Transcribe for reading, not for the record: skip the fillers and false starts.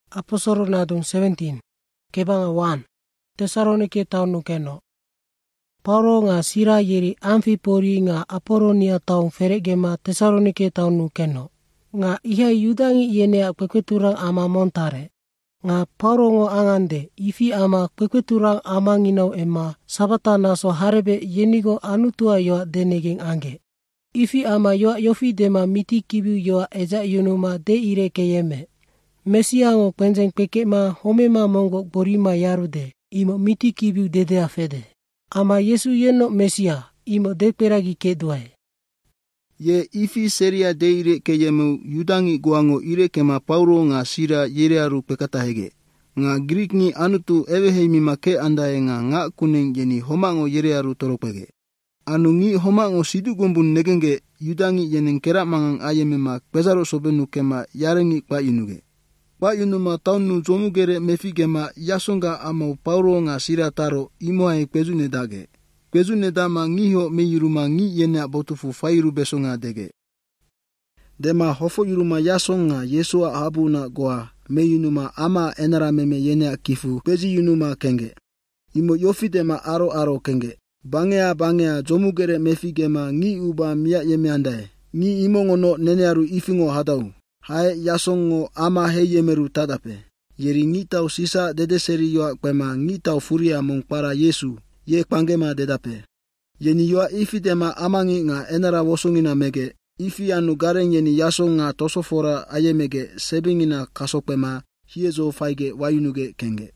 Aposoro nadung 17 kebanga 1 Tesalonike taunu keno. Paulo nga sira yeri Amfipori nga Apolonia taung feregema Tesalonike taunu keno. Nga iha yudangi yenea kwekweturang ama montare. Nga Paulo ngo angande ifi ama kwekweturang ama nginau ema sabata naso harebe yenigo anutua yoa denegeng ange. Ifi ama yoa yofi dema miti kibu yoa eja yunuma de ire keyeme. Mesiango kwenjeng pekema homema mongo borima yarude imo miti kibu dedea fede. Ama Yesu yeno Mesia imo dekperagi kedwae. Ye ifi seria deire keyemu yudangi guango ire kema Paulo nga sira yerearu pekatahege. Nga Greek ni anutu eweheimi make andae nga kuning yeni homango yerearu toropege. Anu ngi homango sidu gumbun negenge yudangi yeneng kerak mangang ayemema kwezaro sobenu kema yarengi kwa inuge. Kwa inuma taunu zomugere mefigema yasonga amau Paulo nga sira taro imoai kwezune dage. Kwezune dama ngiho meyiruma ngi yena botufu fairu besonga dege. Dema hofo yuruma yasonga Yesua habuna goa meyinuma ama enara meme yena kifu kwezi yunuma kenge. Imo yofi dema aro kenge. Bangea zomugere mefigema ngi uba mia yeme andae. Ngi imongono nenearu ifingo hadau. Hae yasongo ama heyemeru tadape. Yeri ngitau sisa dedeseri yoa kwema ngitau furia mongpara Yesu ye pangema dedape. Yeni yoa ifi dema amangi nga enara wosongina mege. Ifi anu gareng yeni yasonga tosofora ayemege sebingina kasokwema hiezo faige wayunuge kenge.